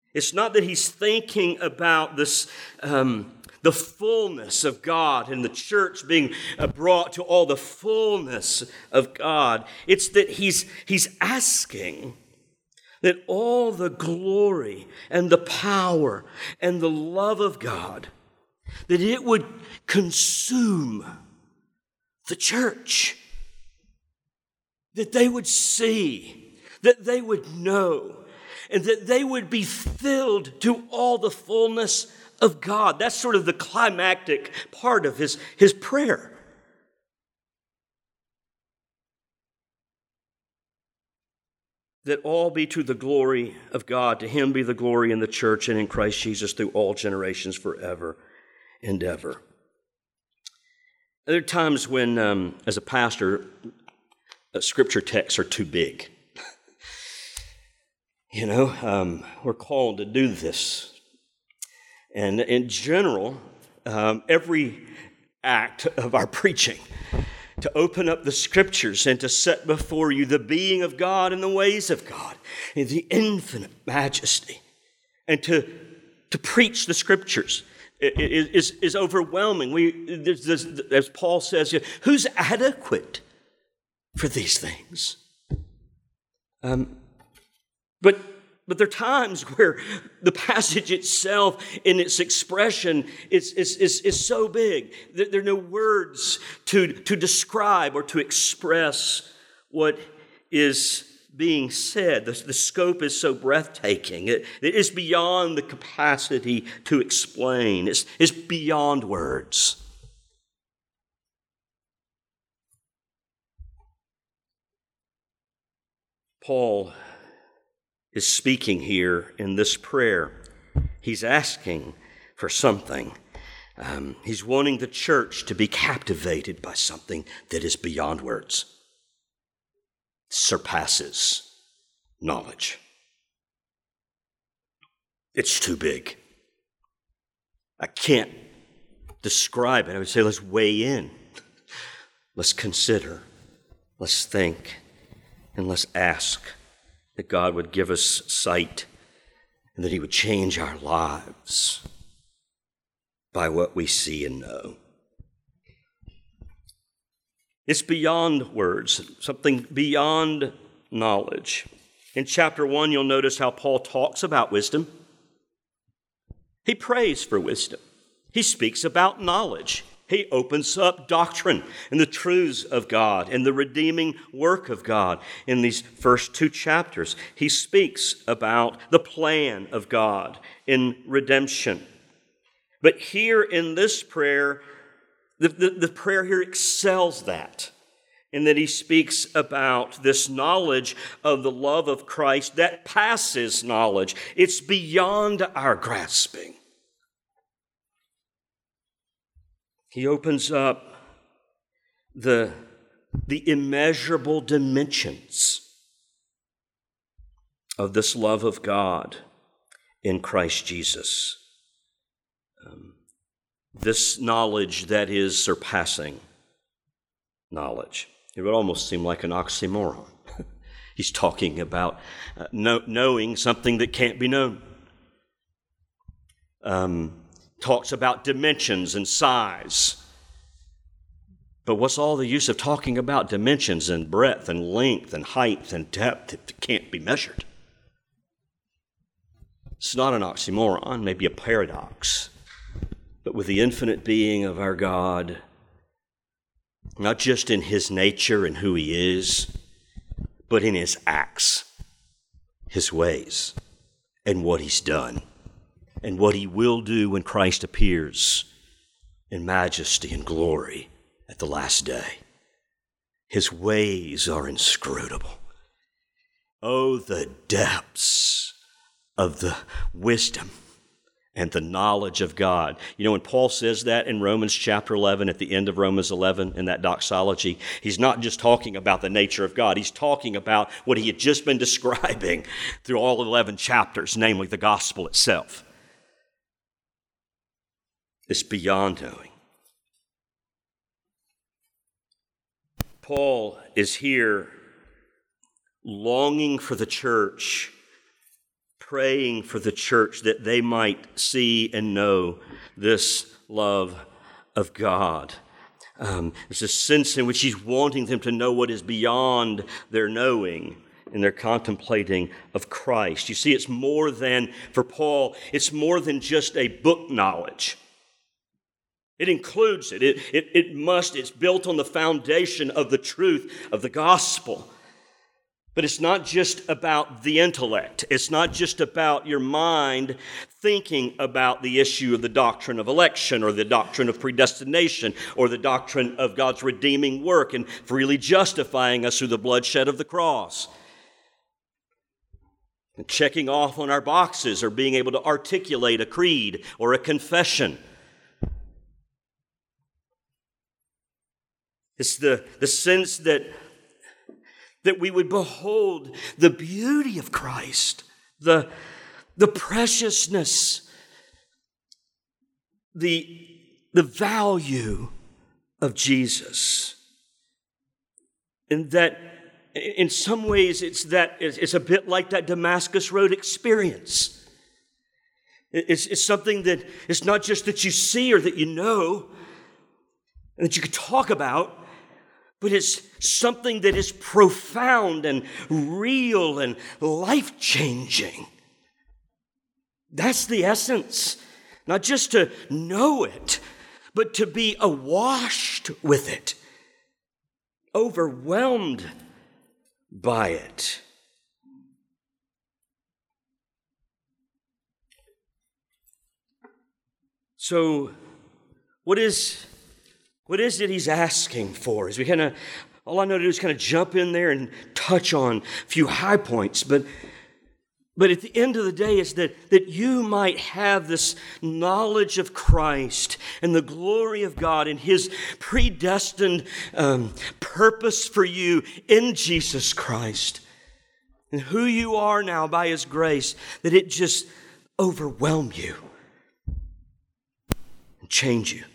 It's not that he's thinking about this, the fullness of God and the church being brought to all the fullness of God. It's that he's asking that all the glory and the power and the love of God, that it would consume the church, that they would see, that they would know, and that they would be filled to all the fullness of God. That's sort of the climactic part of his prayer. That all be to the glory of God. To him be the glory in the church and in Christ Jesus through all generations forever and ever. There are times when, as a pastor, scripture texts are too big. We're called to do this. And in general, every act of our preaching, to open up the scriptures and to set before you the being of God and the ways of God and the infinite majesty, and to preach the scriptures is overwhelming. As Paul says, who's adequate for these things? But there are times where the passage itself in its expression is so big that there are no words to describe or to express what is being said. The scope is so breathtaking. It is beyond the capacity to explain. It's beyond words. Paul is speaking here in this prayer. He's asking for something. He's wanting the church to be captivated by something that is beyond words, surpasses knowledge. It's too big. I can't describe it. I would say let's weigh in. Let's consider. Let's think. And let's ask that God would give us sight and that he would change our lives by what we see and know. It's beyond words, something beyond knowledge. In chapter 1, you'll notice how Paul talks about wisdom. He prays for wisdom. He speaks about knowledge. He opens up doctrine and the truths of God and the redeeming work of God in these first 2 chapters. He speaks about the plan of God in redemption. But here in this prayer, the prayer here excels that, in that he speaks about this knowledge of the love of Christ that passes knowledge. It's beyond our grasping. He opens up the immeasurable dimensions of this love of God in Christ Jesus. This knowledge that is surpassing knowledge. It would almost seem like an oxymoron. He's talking about knowing something that can't be known. Talks about dimensions and size. But what's all the use of talking about dimensions and breadth and length and height and depth if it can't be measured? It's not an oxymoron, maybe a paradox. But with the infinite being of our God, not just in his nature and who he is, but in his acts, his ways, and what he's done, and what he will do when Christ appears in majesty and glory at the last day. His ways are inscrutable. Oh, the depths of the wisdom and the knowledge of God. You know, when Paul says that in Romans chapter 11, at the end of Romans 11, in that doxology, he's not just talking about the nature of God. He's talking about what he had just been describing through all 11 chapters, namely the gospel itself. It's beyond knowing. Paul is here longing for the church, praying for the church that they might see and know this love of God. There's a sense in which he's wanting them to know what is beyond their knowing and their contemplating of Christ. You see, it's more than, for Paul, it's more than just a book knowledge. It includes it. It's built on the foundation of the truth of the gospel. But it's not just about the intellect. It's not just about your mind thinking about the issue of the doctrine of election or the doctrine of predestination or the doctrine of God's redeeming work and freely justifying us through the bloodshed of the cross. And checking off on our boxes or being able to articulate a creed or a confession. It's the sense that we would behold the beauty of Christ, the preciousness, the value of Jesus. And that in some ways it's a bit like that Damascus Road experience. It's something that it's not just that you see or that you know and that you could talk about, but it's something that is profound and real and life-changing. That's the essence. Not just to know it, but to be awashed with it, overwhelmed by it. So, what is it he's asking for? As we all I know to do is kind of jump in there and touch on a few high points, but at the end of the day, it's that you might have this knowledge of Christ and the glory of God and His predestined purpose for you in Jesus Christ and who you are now by His grace, that it just overwhelm you and change you.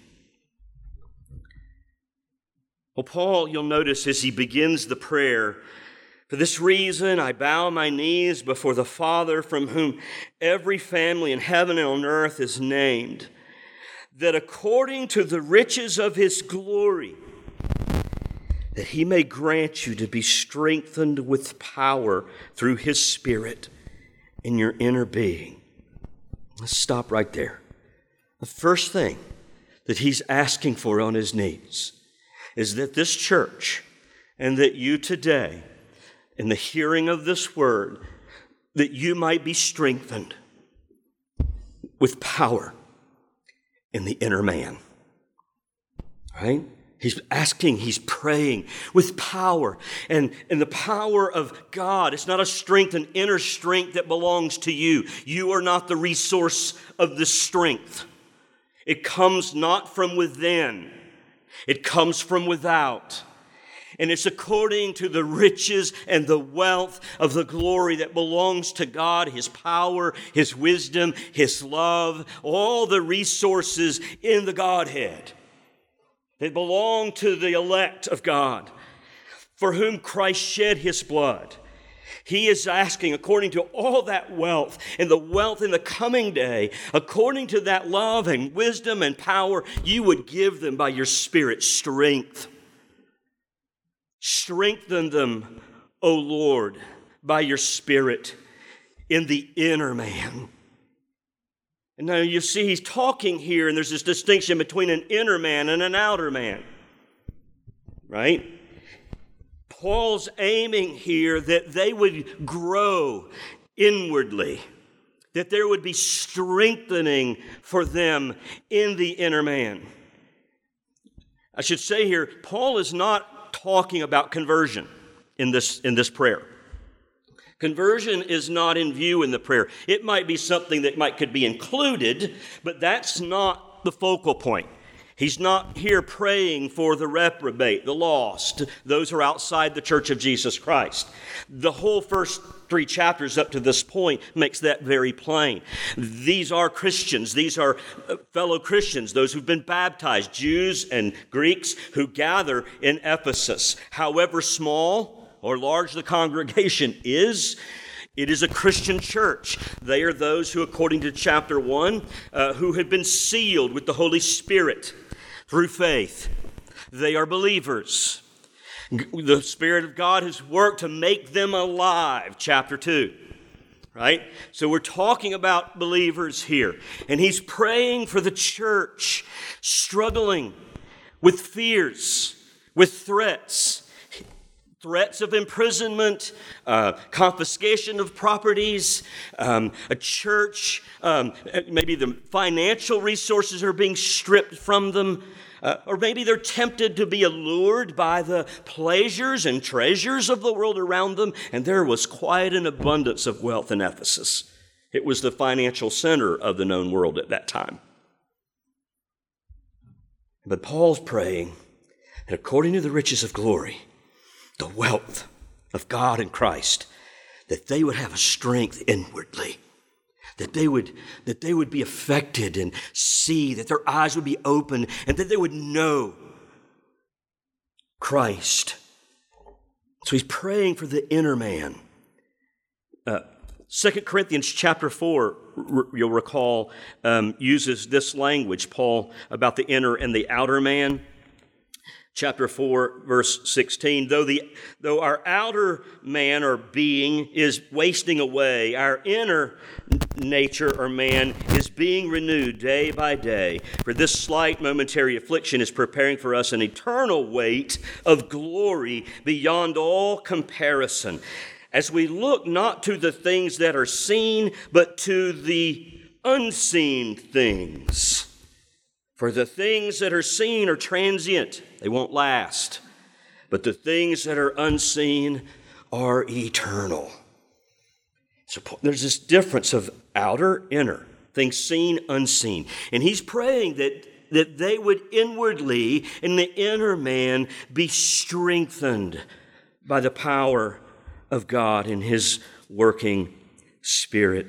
Well, Paul, you'll notice as he begins the prayer, for this reason I bow my knees before the Father, from whom every family in heaven and on earth is named, that according to the riches of His glory, that He may grant you to be strengthened with power through His Spirit in your inner being. Let's stop right there. The first thing that he's asking for on his knees is that this church and that you today, in the hearing of this word, that you might be strengthened with power in the inner man. Right? He's asking, he's praying with power. And the power of God, it's not a strength, an inner strength that belongs to you. You are not the resource of this strength. It comes not from within. It comes from without. And it's according to the riches and the wealth of the glory that belongs to God, His power, His wisdom, His love, all the resources in the Godhead that belong to the elect of God, for whom Christ shed His blood. He is asking, according to all that wealth and the wealth in the coming day, according to that love and wisdom and power, you would give them by your Spirit strength. Strengthen them, O Lord, by your Spirit in the inner man. And now you see he's talking here, and there's this distinction between an inner man and an outer man. Right? Paul's aiming here that they would grow inwardly, that there would be strengthening for them in the inner man. I should say here, Paul is not talking about conversion in this prayer. Conversion is not in view in the prayer. It might be something that could be included, but that's not the focal point. He's not here praying for the reprobate, the lost, those who are outside the church of Jesus Christ. The whole first 3 chapters up to this point makes that very plain. These are Christians. These are fellow Christians, those who've been baptized, Jews and Greeks who gather in Ephesus. However small or large the congregation is, It is a Christian church. They are those who, according to chapter 1, who have been sealed with the Holy Spirit through faith. They are believers. The Spirit of God has worked to make them alive, chapter 2. Right? So we're talking about believers here. And he's praying for the church struggling with fears, with threats of imprisonment, confiscation of properties, a church, maybe the financial resources are being stripped from them, or maybe they're tempted to be allured by the pleasures and treasures of the world around them, and there was quite an abundance of wealth in Ephesus. It was the financial center of the known world at that time. But Paul's praying that according to the riches of glory, the wealth of God in Christ, that they would have a strength inwardly, that they would be affected and see, that their eyes would be open, and that they would know Christ. So he's praying for the inner man. 2 Corinthians chapter 4, you'll recall, uses this language, Paul, about the inner and the outer man. Chapter 4, verse 16, though our outer man or being is wasting away, our inner nature or man is being renewed day by day. For this slight momentary affliction is preparing for us an eternal weight of glory beyond all comparison, as we look not to the things that are seen, but to the unseen things. For the things that are seen are transient, they won't last. But the things that are unseen are eternal. So there's this difference of outer, inner, things seen, unseen. And he's praying that they would inwardly, in the inner man, be strengthened by the power of God in his working Spirit.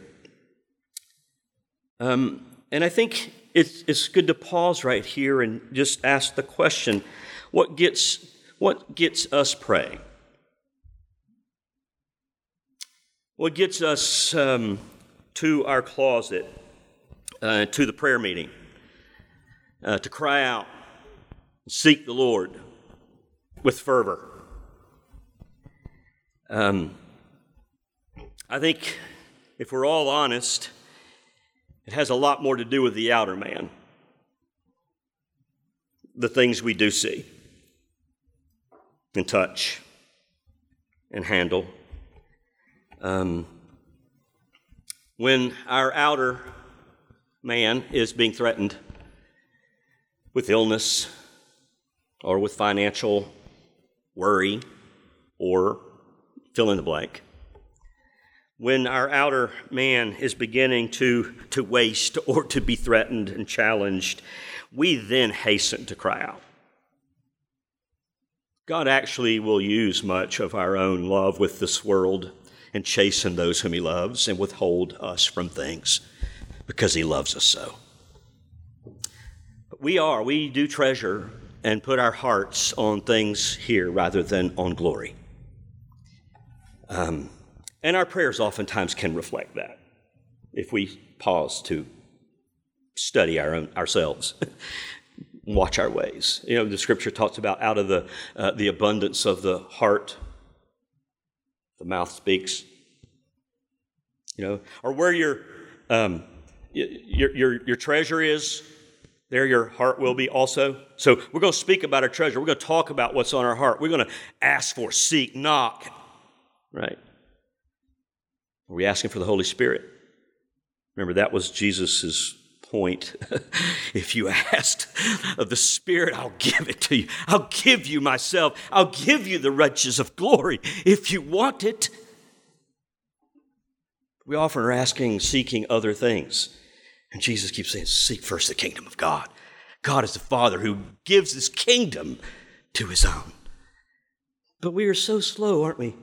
And I think it's good to pause right here and just ask the question, what gets us praying? What gets us to our closet, to the prayer meeting, to cry out, seek the Lord with fervor? I think if we're all honest, it has a lot more to do with the outer man, the things we do see and touch and handle. When our outer man is being threatened with illness or with financial worry or fill in the blank, when our outer man is beginning to waste or to be threatened and challenged, we then hasten to cry out. God actually will use much of our own love with this world and chasten those whom he loves and withhold us from things because he loves us so. But we do treasure and put our hearts on things here rather than on glory. And our prayers oftentimes can reflect that if we pause to study ourselves, watch our ways. You know, the scripture talks about out of the abundance of the heart, the mouth speaks. You know, or where your treasure is, there your heart will be also. So we're going to speak about our treasure. We're going to talk about what's on our heart. We're going to ask for, seek, knock, right? Are we asking for the Holy Spirit? Remember, that was Jesus' point. If you asked of the Spirit, I'll give it to you. I'll give you myself. I'll give you the riches of glory if you want it. We often are asking, seeking other things. And Jesus keeps saying, seek first the kingdom of God. God is the Father who gives this kingdom to his own. But we are so slow, aren't we?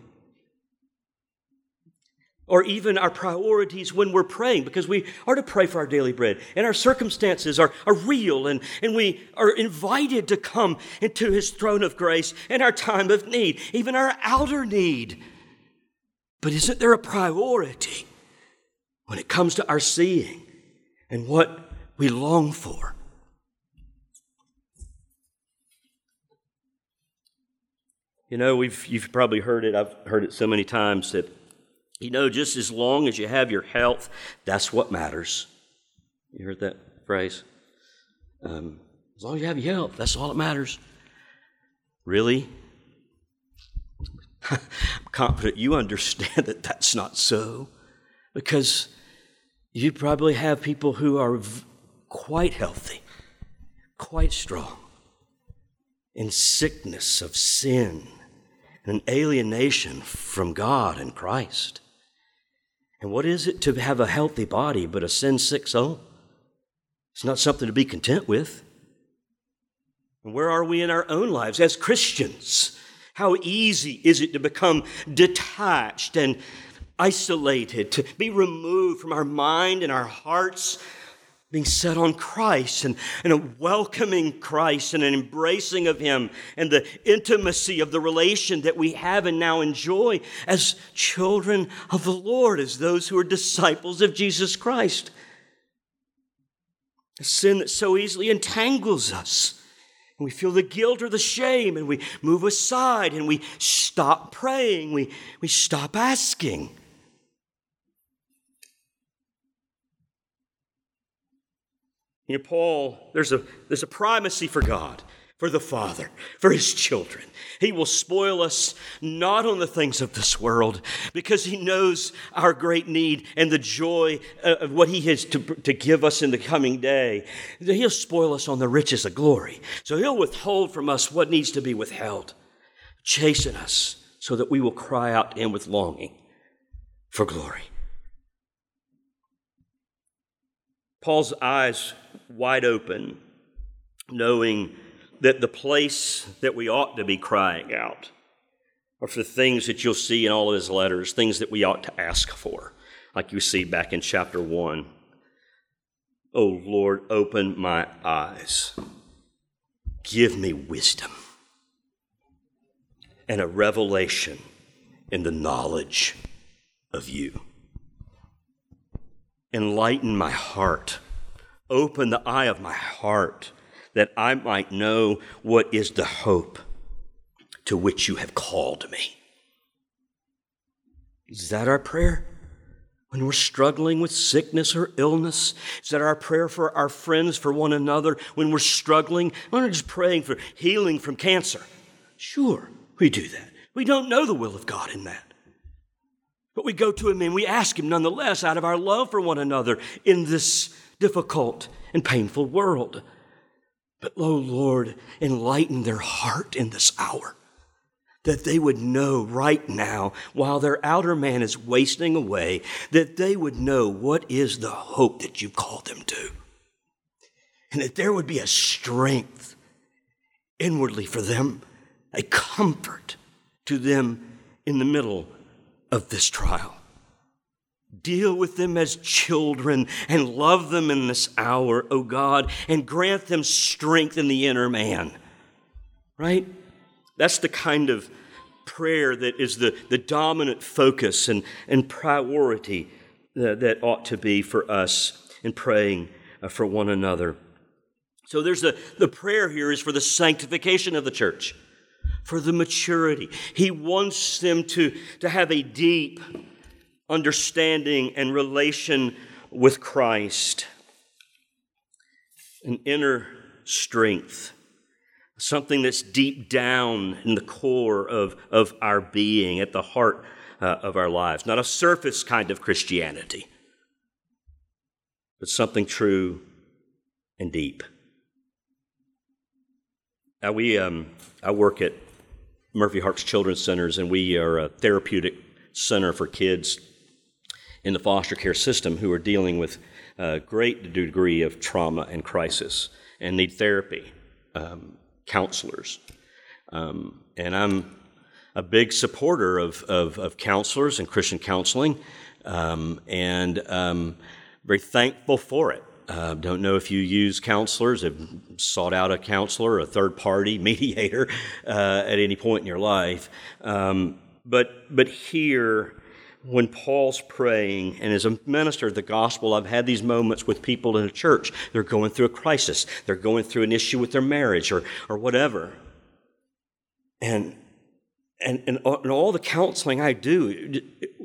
Or even our priorities when we're praying, because we are to pray for our daily bread. And our circumstances are real, and we are invited to come into his throne of grace in our time of need, even our outer need. But isn't there a priority when it comes to our seeing and what we long for? You know, you've probably heard it. I've heard it so many times that, just as long as you have your health, that's what matters. You heard that phrase? As long as you have your health, that's all that matters. Really? I'm confident you understand that that's not so, because you probably have people who are quite healthy, quite strong, in sickness of sin and an alienation from God and Christ. And what is it to have a healthy body but a sin-sick soul? It's not something to be content with. And where are we in our own lives as Christians? How easy is it to become detached and isolated, to be removed from our mind and our hearts, being set on Christ and a welcoming Christ and an embracing of Him and the intimacy of the relation that we have and now enjoy as children of the Lord, as those who are disciples of Jesus Christ. A sin that so easily entangles us. And we feel the guilt or the shame, and we move aside, and we stop praying, we stop asking. Paul, there's a primacy for God, for the Father, for His children. He will spoil us not on the things of this world, because He knows our great need and the joy of what He has to give us in the coming day. He'll spoil us on the riches of glory. So He'll withhold from us what needs to be withheld, chasten us so that we will cry out to Him with longing for glory. Paul's eyes wide open, knowing that the place that we ought to be crying out are for the things that you'll see in all of his letters, things that we ought to ask for, like you see back in chapter 1. Oh Lord, open my eyes. Give me wisdom and a revelation in the knowledge of you. Enlighten my heart. Open the eye of my heart that I might know what is the hope to which you have called me. Is that our prayer? When we're struggling with sickness or illness? Is that our prayer for our friends, for one another? When we're struggling, we're not just praying for healing from cancer. Sure, we do that. We don't know the will of God in that. But we go to Him and we ask Him nonetheless out of our love for one another in this difficult and painful world. But, oh Lord, enlighten their heart in this hour, that they would know right now, while their outer man is wasting away, that they would know what is the hope that you've called them to. And that there would be a strength inwardly for them, a comfort to them in the middle of this trial. Deal with them as children and love them in this hour, O God, and grant them strength in the inner man. Right? That's the kind of prayer that is the dominant focus and priority that ought to be for us in praying for one another. So there's the prayer here is for the sanctification of the church, for the maturity. He wants them to have a deep understanding and relation with Christ, an inner strength, something that's deep down in the core of our being, at the heart of our lives. Not a surface kind of Christianity, but something true and deep. Now I work at Murphy Harps Children's Centers, and we are a therapeutic center for kids in the foster care system who are dealing with a great degree of trauma and crisis and need therapy, counselors. And I'm a big supporter of counselors and Christian counseling, and very thankful for it. Don't know if you use counselors, have sought out a counselor, a third-party mediator at any point in your life. But here when Paul's praying, and as a minister of the gospel, I've had these moments with people in a church. They're going through a crisis. They're going through an issue with their marriage or whatever. And all the counseling I do,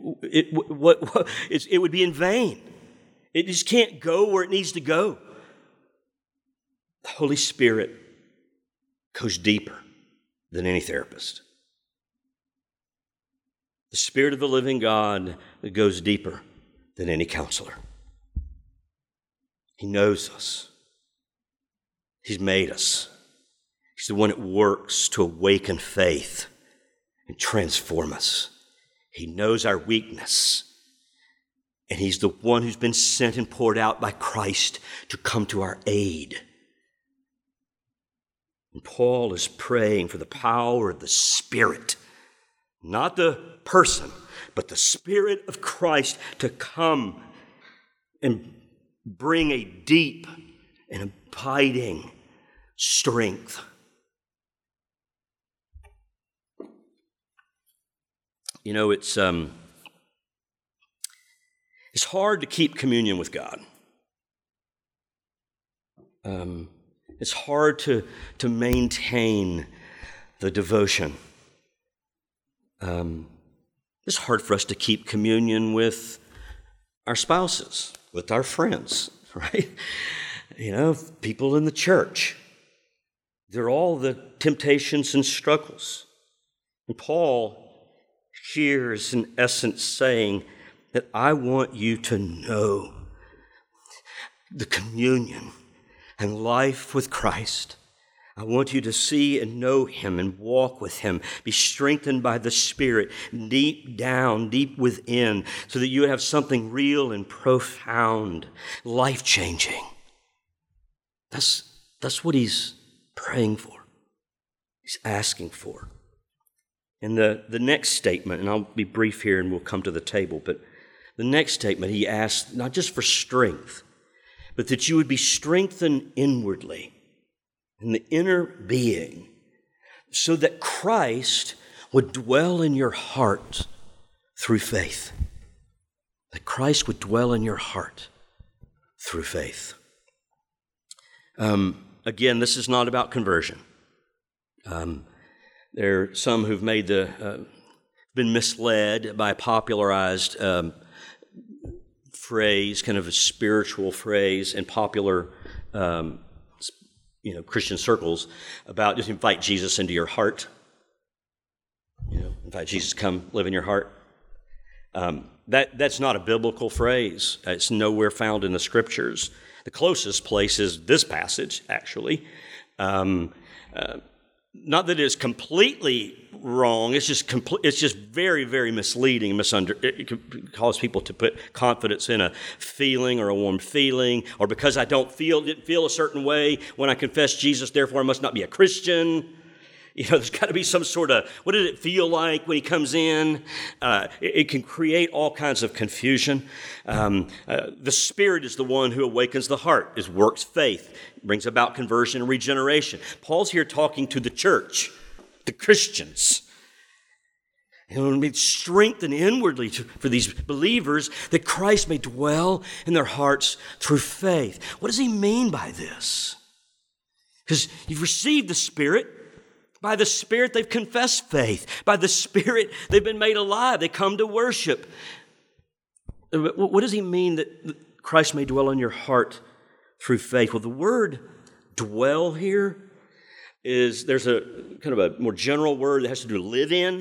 it would be in vain. It just can't go where it needs to go. The Holy Spirit goes deeper than any therapist. The Spirit of the living God goes deeper than any counselor. He knows us. He's made us. He's the one that works to awaken faith and transform us. He knows our weakness. And He's the one who's been sent and poured out by Christ to come to our aid. And Paul is praying for the power of the Spirit, not the person, but the Spirit of Christ to come and bring a deep and abiding strength. You know, it's hard to keep communion with God. It's hard to maintain the devotion. It's hard for us to keep communion with our spouses, with our friends, right? You know, people in the church. They're all the temptations and struggles. And Paul here is in essence saying that I want you to know the communion and life with Christ. I want you to see and know Him and walk with Him, be strengthened by the Spirit deep down, deep within, so that you would have something real and profound, life-changing. That's what he's praying for. He's asking for. And the next statement, and I'll be brief here and we'll come to the table, but the next statement he asks not just for strength, but that you would be strengthened inwardly, in the inner being, so that Christ would dwell in your heart through faith. That Christ would dwell in your heart through faith. Again, this is not about conversion. There are some who've been misled by a popularized phrase, kind of a spiritual phrase in popular Christian circles about just invite Jesus into your heart. Invite Jesus to come live in your heart. That's not a biblical phrase. It's nowhere found in the Scriptures. The closest place is this passage, actually. Not that it's completely wrong. It's just very, very misleading. It can cause people to put confidence in a feeling or a warm feeling, or because I didn't feel a certain way when I confessed Jesus, therefore I must not be a Christian. There's got to be some sort of, what did it feel like when he comes in? It can create all kinds of confusion. The Spirit is the one who awakens the heart, is works faith, brings about conversion and regeneration. Paul's here talking to the church, the Christians. And be strengthened inwardly for these believers that Christ may dwell in their hearts through faith. What does he mean by this? Because you've received the Spirit. By the Spirit, they've confessed faith. By the Spirit, they've been made alive. They come to worship. What does he mean that Christ may dwell in your heart through faith? Well, the word dwell here there's a kind of a more general word that has to do with live in.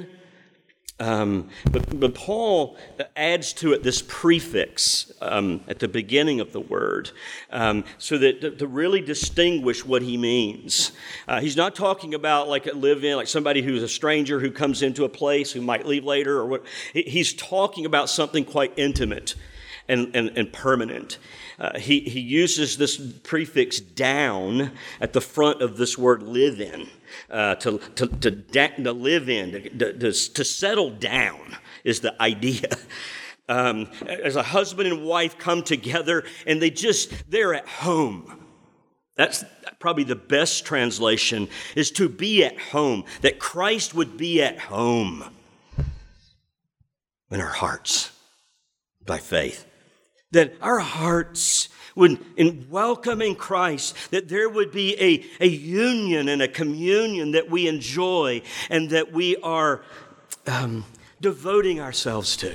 But Paul adds to it this prefix at the beginning of the word so that to really distinguish what he means. He's not talking about like a live-in, like somebody who's a stranger who comes into a place who might leave later or what. He's talking about something quite intimate and permanent. He uses this prefix down at the front of this word live in. To live in, to settle down is the idea. As a husband and wife come together and they're at home. That's probably the best translation, is to be at home, that Christ would be at home. in our hearts by faith. That our hearts would, in welcoming Christ, that there would be a union and a communion that we enjoy and that we are devoting ourselves to.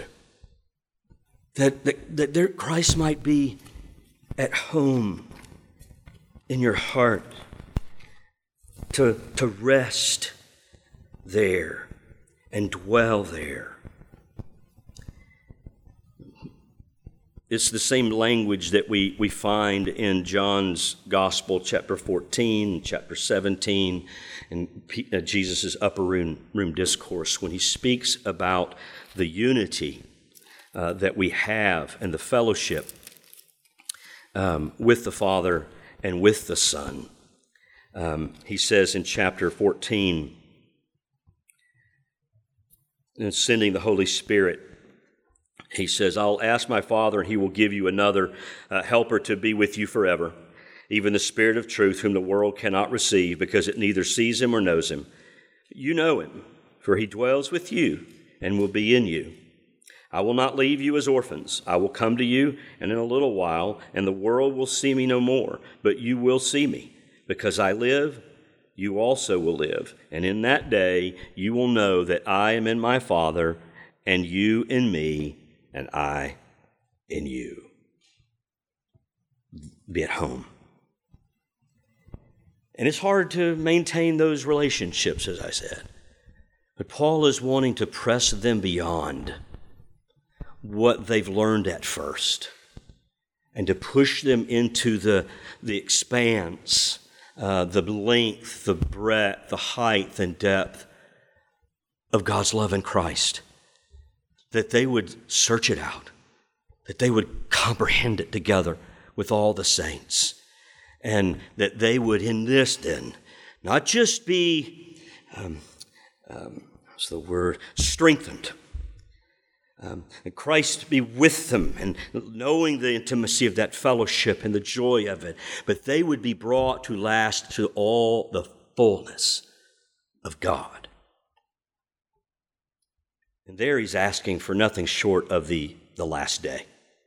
That Christ might be at home in your heart, to rest there and dwell there. It's the same language that we find in John's Gospel, chapter 14, chapter 17, and Jesus' upper room discourse, when he speaks about the unity that we have and the fellowship with the Father and with the Son. He says in chapter 14, in sending the Holy Spirit, he says, I'll ask my Father, and he will give you another helper to be with you forever, even the Spirit of truth, whom the world cannot receive, because it neither sees him or knows him. You know him, for he dwells with you and will be in you. I will not leave you as orphans. I will come to you, and in a little while, and the world will see me no more, but you will see me. Because I live, you also will live. And in that day, you will know that I am in my Father, and you in me, and I in you. Be at home. And it's hard to maintain those relationships, as I said. But Paul is wanting to press them beyond what they've learned at first and to push them into the expanse, the length, the breadth, the height and depth of God's love in Christ. That they would search it out, that they would comprehend it together with all the saints, and that they would in this then not just be, strengthened, and Christ be with them and knowing the intimacy of that fellowship and the joy of it, but they would be brought to last to all the fullness of God. And there he's asking for nothing short of the last day,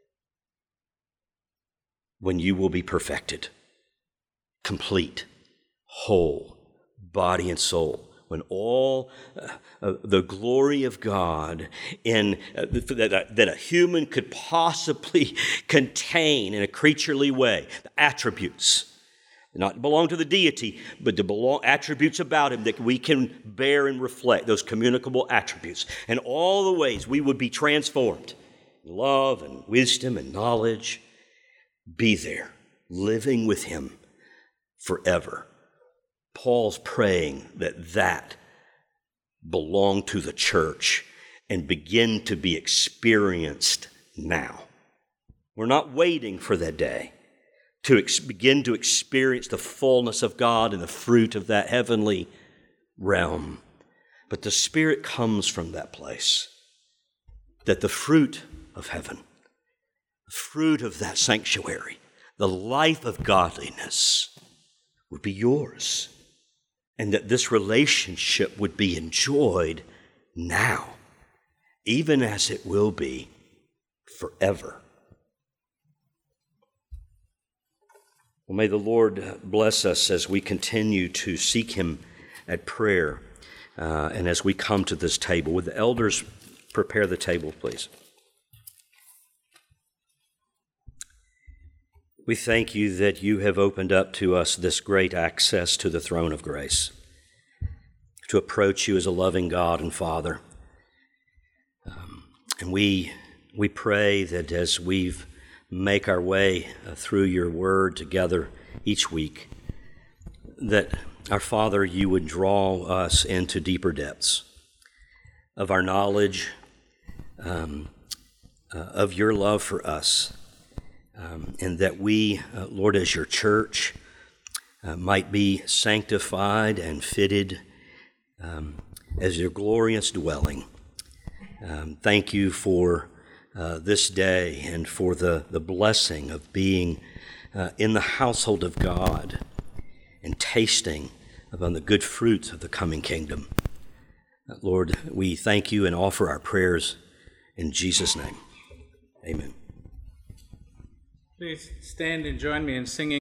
when you will be perfected, complete, whole, body and soul, when all the glory of God that a human could possibly contain in a creaturely way, the attributes, not belong to the deity, but to belong attributes about him that we can bear and reflect, those communicable attributes. And all the ways we would be transformed in love and wisdom and knowledge, be there, living with him forever. Paul's praying that belong to the church and begin to be experienced now. We're not waiting for that day to begin to experience the fullness of God and the fruit of that heavenly realm. But the Spirit comes from that place, that the fruit of heaven, the fruit of that sanctuary, the life of godliness would be yours, and that this relationship would be enjoyed now, even as it will be forever. Well, may the Lord bless us as we continue to seek him at prayer and as we come to this table. Would the elders prepare the table, please? We thank you that you have opened up to us this great access to the throne of grace, to approach you as a loving God and Father. And we pray that as we've make our way through your word together each week, that our Father, you would draw us into deeper depths of our knowledge of your love for us, and that we, Lord, as your church, might be sanctified and fitted as your glorious dwelling. Thank you for this day and for the blessing of being in the household of God and tasting upon the good fruits of the coming kingdom. Lord, we thank you and offer our prayers In Jesus' name, amen. Please stand and join me in singing.